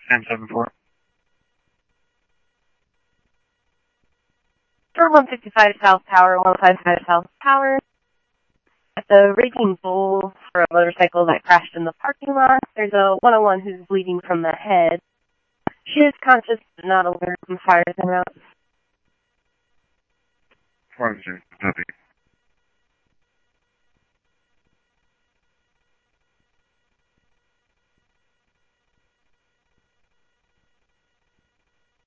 1074. For 155 South Tower, 155 South Tower. At the Raging Bull for a motorcycle that crashed in the parking lot, there's a 101 who's bleeding from the head. She is conscious but not alert and fires en route. 40, copy.